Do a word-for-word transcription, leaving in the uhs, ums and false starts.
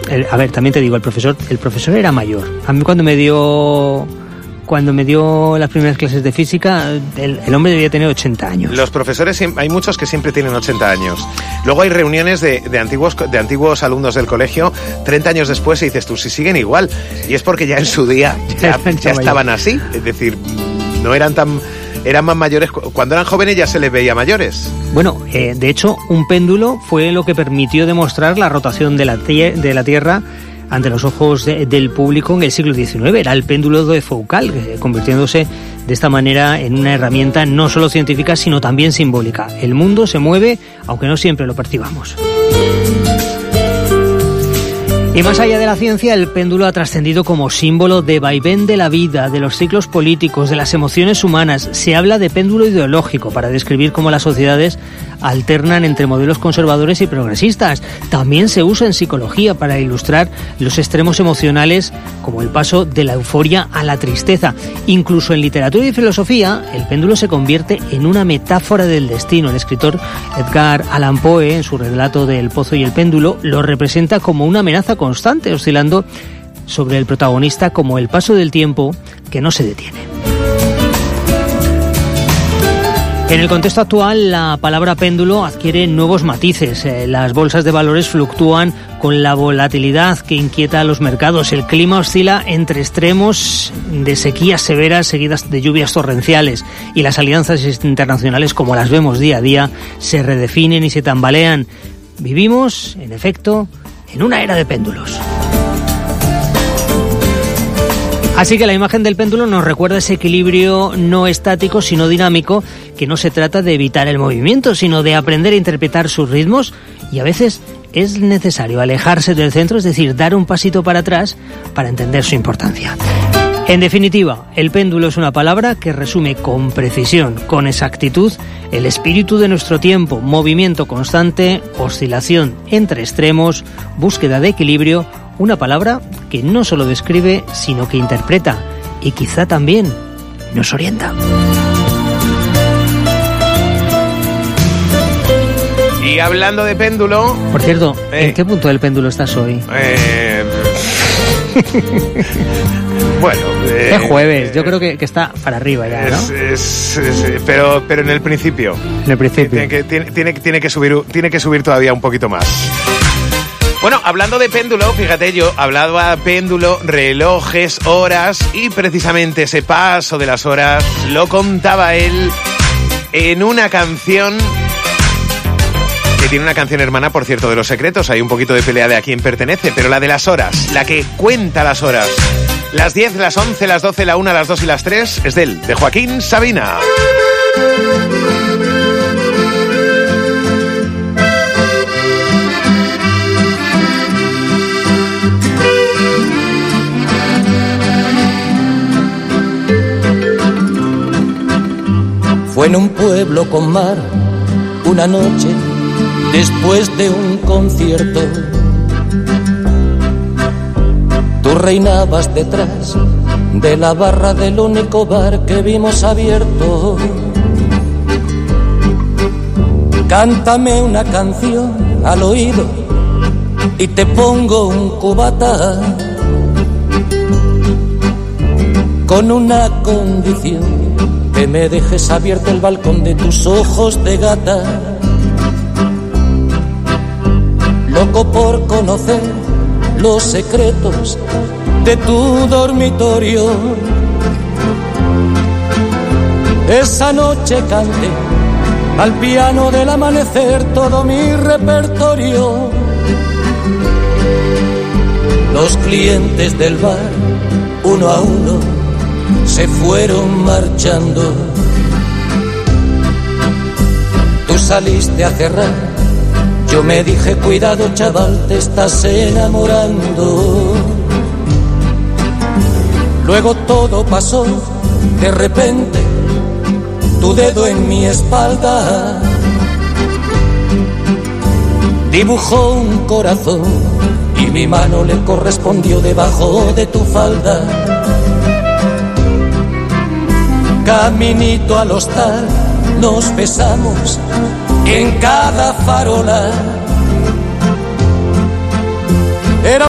el, a ver, también te digo, el profesor, el profesor era mayor. A mí cuando me dio... Cuando me dio las primeras clases de física, el, el hombre debía tener ochenta años. Los profesores, hay muchos que siempre tienen ochenta años. Luego hay reuniones de, de, antiguos, de antiguos alumnos del colegio, treinta años después, y dices tú, si siguen igual. Y es porque ya en su día ya, ya estaban así. Es decir, no eran tan... Eran más mayores, cuando eran jóvenes ya se les veía mayores. Bueno, eh, de hecho, un péndulo fue lo que permitió demostrar la rotación de la, tie- de la Tierra ante los ojos de, del público en el siglo diecinueve. Era el péndulo de Foucault, eh, convirtiéndose de esta manera en una herramienta no solo científica, sino también simbólica. El mundo se mueve, aunque no siempre lo percibamos. Y más allá de la ciencia, el péndulo ha trascendido como símbolo de vaivén de la vida, de los ciclos políticos, de las emociones humanas. Se habla de péndulo ideológico para describir cómo las sociedades alternan entre modelos conservadores y progresistas. También se usa en psicología para ilustrar los extremos emocionales, como el paso de la euforia a la tristeza. Incluso en literatura y filosofía, el péndulo se convierte en una metáfora del destino. El escritor Edgar Allan Poe, en su relato de El pozo y el péndulo, lo representa como una amenaza constante, oscilando sobre el protagonista como el paso del tiempo que no se detiene. En el contexto actual, la palabra péndulo adquiere nuevos matices. Eh, las bolsas de valores fluctúan con la volatilidad que inquieta a los mercados. El clima oscila entre extremos de sequías severas seguidas de lluvias torrenciales. Y las alianzas internacionales, como las vemos día a día, se redefinen y se tambalean. Vivimos, en efecto, en una era de péndulos. Así que la imagen del péndulo nos recuerda ese equilibrio no estático, sino dinámico, que no se trata de evitar el movimiento, sino de aprender a interpretar sus ritmos, y a veces es necesario alejarse del centro, es decir, dar un pasito para atrás para entender su importancia. En definitiva, el péndulo es una palabra que resume con precisión, con exactitud, el espíritu de nuestro tiempo: movimiento constante, oscilación entre extremos, búsqueda de equilibrio. Una palabra que no solo describe, sino que interpreta y quizá también nos orienta. Y hablando de péndulo... Por cierto, eh, ¿en qué punto del péndulo estás hoy? Eh... Bueno... Eh, es jueves, yo creo que, que está para arriba ya, ¿no? Es, es, es, pero, pero en el principio. En el principio. Tiene que, tiene, tiene, tiene que subir, tiene que subir todavía un poquito más. Bueno, hablando de péndulo, fíjate, yo hablaba péndulo, relojes, horas, y precisamente ese paso de las horas lo contaba él en una canción que tiene una canción hermana, por cierto, de Los Secretos. Hay un poquito de pelea de a quién pertenece, pero la de las horas, la que cuenta las horas. Las diez, las once, las doce, la una, las dos y las tres es de él, de Joaquín Sabina. Fue en un pueblo con mar, una noche después de un concierto. Tú reinabas detrás de la barra del único bar que vimos abierto. Cántame una canción al oído y te pongo un cubata, con una condición: que me dejes abierto el balcón de tus ojos de gata. Loco por conocer los secretos de tu dormitorio. Esa noche canté al piano del amanecer todo mi repertorio. Los clientes del bar, uno a uno, se fueron marchando. Tú saliste a cerrar, yo me dije: cuidado, chaval, te estás enamorando. Luego todo pasó, de repente, tu dedo en mi espalda dibujó un corazón y mi mano le correspondió debajo de tu falda. Caminito al hostal nos besamos en cada farola.